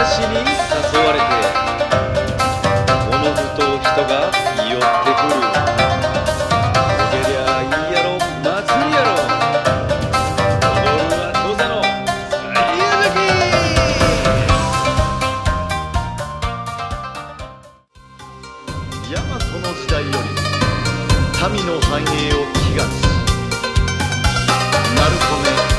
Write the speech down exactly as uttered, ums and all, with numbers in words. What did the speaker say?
しに誘われておのずと人が寄ってくる。おげりゃいいやろ祭りやろ、踊るは当座の最悪き。大和の時代より民の繁栄を祈願し、鳴子目